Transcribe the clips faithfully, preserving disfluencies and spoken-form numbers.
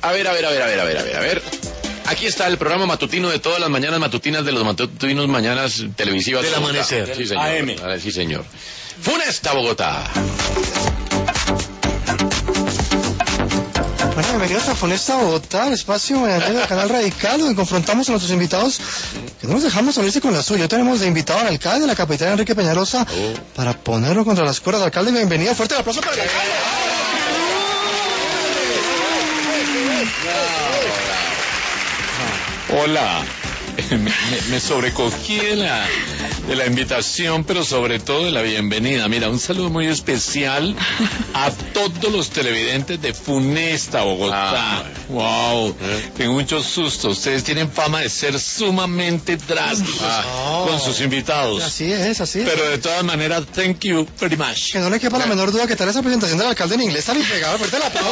A ver, a ver, a ver, a ver, a ver, a ver, a ver. Aquí está el programa matutino de todas las mañanas matutinas de los matutinos mañanas televisivas. Del amanecer. Sí, señor. A M. Sí, señor. Funesta, Bogotá. Bueno, bienvenidos a Funesta Bogotá, el espacio del canal Radical, donde confrontamos a nuestros invitados que no nos dejamos salirse con la suya. Hoy tenemos de invitado al alcalde, la capital Enrique Peñalosa, oh. para ponerlo contra las cuerdas. Alcalde, bienvenido. Fuerte el aplauso para el alcalde. Hola. Me, me, me sobrecogí de la, de la invitación, pero sobre todo de la bienvenida. Mira, un saludo muy especial a todos los televidentes de Funesta, Bogotá. Ah, wow, ¿eh? Tengo mucho susto. Ustedes tienen fama de ser sumamente drásticos ah. con sus invitados. Así es, así es. Pero de todas maneras, thank you very much. Que no le quepa la menor duda que tal esa presentación del alcalde en inglés está bien pegada. Fuerte la aplauso.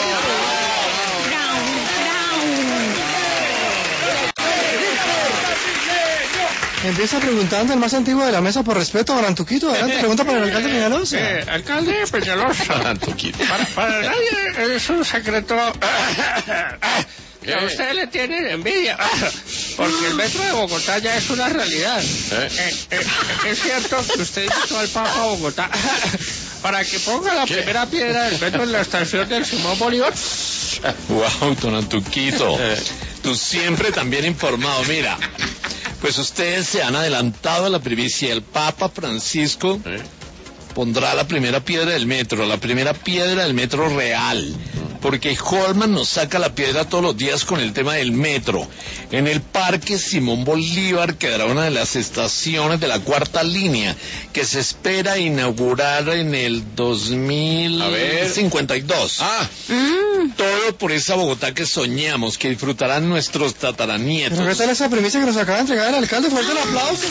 Empieza preguntando el más antiguo de la mesa por respeto a Antuquito. Adelante, pregunta para el alcalde Peñalosa. Eh, alcalde Peñalosa. Antuquito. Para, para nadie es un secreto que a usted le tienen envidia, porque el metro de Bogotá ya es una realidad. Eh, eh, es cierto que usted invitó al Papa a Bogotá para que ponga la ¿Qué? primera piedra del metro en la estación del Simón Bolívar. Wow, don Antuquito. Tú siempre tan bien informado. Mira, pues ustedes se han adelantado a la primicia. El Papa Francisco ¿Eh? pondrá la primera piedra del metro, la primera piedra del metro real, porque Holman nos saca la piedra todos los días con el tema del metro. En el Parque Simón Bolívar quedará una de las estaciones de la cuarta línea, que se espera inaugurar en el dos mil cincuenta y dos. Ah. Mm. Todo por esa Bogotá que soñamos, que disfrutarán nuestros tataranietos. ¿Pero qué tal esa premisa que nos acaba de entregar el alcalde? ¡Fuerte el aplauso!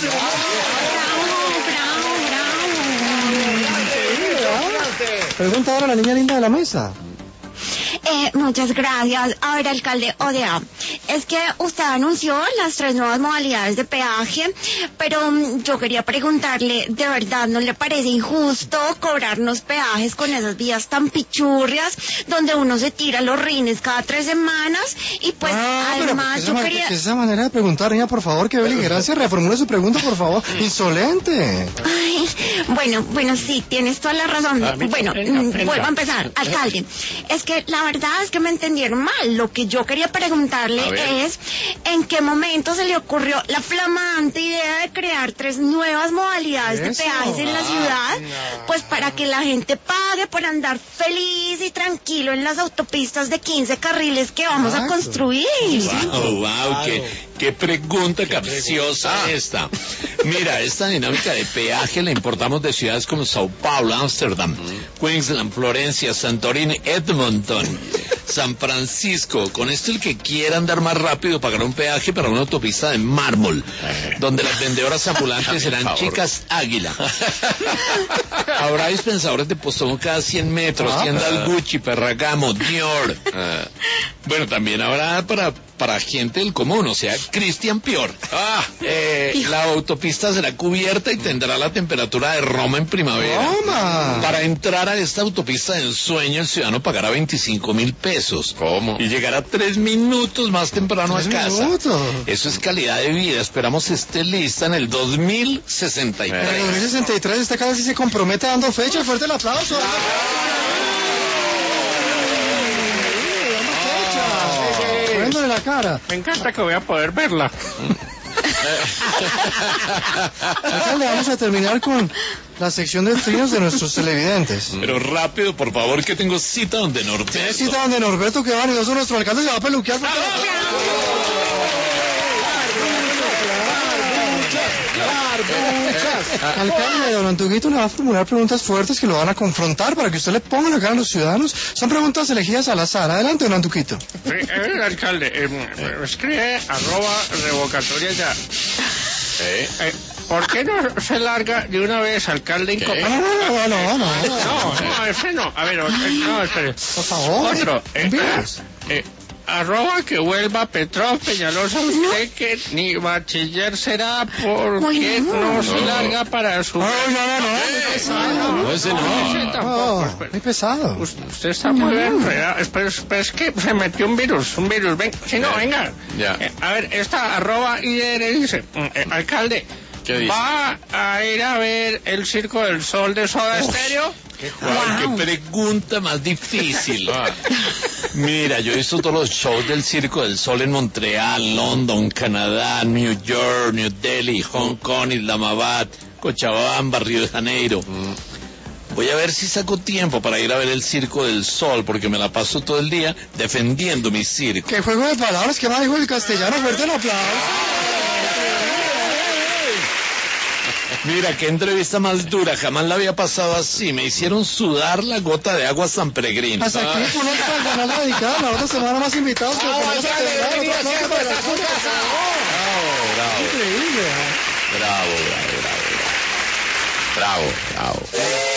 Pregunta ahora a la niña linda de la mesa. Eh, muchas gracias. A ver, alcalde, o sea, es que usted anunció las tres nuevas modalidades de peaje, pero um, yo quería preguntarle, ¿de verdad no le parece injusto cobrarnos peajes con esas vías tan pichurrias, donde uno se tira los rines cada tres semanas? Y pues, ah, además, yo esa quería... Esa manera de preguntar, niña, por favor, qué beligerancia, reformule su pregunta, por favor. Insolente. Ay, bueno, bueno, sí, tienes toda la razón. Ah, bueno, venga, vuelvo a empezar. Alcalde, es que la verdad es que me entendieron mal. Lo que yo quería preguntarle es ¿en qué momento se le ocurrió la flamante idea de crear tres nuevas modalidades Eso. de peajes en la ciudad? No. Pues para que la gente pague por andar feliz y tranquilo en las autopistas de quince carriles que vamos Exacto. a construir. Wow, wow, qué, qué pregunta qué capciosa pregunta. esta. Mira, esta dinámica de peaje la importamos de ciudades como Sao Paulo, Ámsterdam, mm. Queensland, Florencia, Santorini, Edmonton, San Francisco. Con esto el que quiera andar más rápido pagará un peaje para una autopista de mármol, eh. donde las vendedoras ambulantes serán chicas águila. Habrá dispensadores de postón cada cien metros, ah, tiendas ah. Gucci, Ferragamo, Dior. Ah. Bueno, también habrá para, para gente del común, o sea, Christian Pior. Ah, eh, la autopista será cubierta y tendrá la temperatura de Roma en primavera. Roma. Para entrar a esta autopista de ensueño, el ciudadano pagará veinticinco mil pesos. ¿Cómo? Y llegará tres minutos más temprano a casa. Minutos. Eso es calidad de vida. Esperamos esté lista en el dos mil sesenta y tres. En el dos mil sesenta y tres esta casa sí se compromete dando fecha. Fuerte el aplauso. Poniéndole la cara. Me encanta que voy a poder verla. Alcalde, vamos a terminar con la sección de trinos de nuestros televidentes. Pero rápido, por favor, que tengo cita donde Norberto. ¿Tiene cita donde Norberto que va y nuestro alcalde se va a peluquear? Alcalde, don Antuquito le va a formular preguntas fuertes que lo van a confrontar para que usted le ponga la cara a los ciudadanos. Son preguntas elegidas al azar. Adelante, don Antuquito. Sí, eh, alcalde, eh, escribe arroba revocatoria ya. Eh. Eh, ¿Por qué no se larga de una vez, alcalde? No, no, no, no, no, no. No, no, ese no. A ver, no, espere. Por favor. Otro. Eh, eh, arroba que vuelva Petrov Peñalosa, usted que ni bachiller será porque no, no se larga para su... No, no, no, no, muy pesado. No, ese no. No, muy pesado. Usted está muy enredado. Pero, pero es que se metió un virus, un virus. Ven, si no, venga. Ya. Eh, a ver, esta arroba I D R dice, eh, alcalde, ¿qué dice? ¿va a ir a ver el Circo del Sol de Soda Stereo? Wow, qué pregunta más difícil. Mira, yo he visto todos los shows del Circo del Sol en Montreal, London, Canadá, New York, New Delhi, Hong Kong, Islamabad, Cochabamba, Río de Janeiro. Mm. Voy a ver si saco tiempo para ir a ver el Circo del Sol, porque me la paso todo el día defendiendo mi circo. ¿Qué juego de palabras? ¿Qué más dijo el castellano? Fuerte el aplauso. Mira, qué entrevista más dura, jamás la había pasado así, me hicieron sudar la gota de agua San Peregrino. Hasta aquí, por el canal radical, la otra semana más invitados. Que ¡Bravo, ponemos a terminar, otro aplauso para la Junta, por favor. Bravo, Increíble, ¿eh? bravo, bravo, bravo, bravo, bravo, bravo.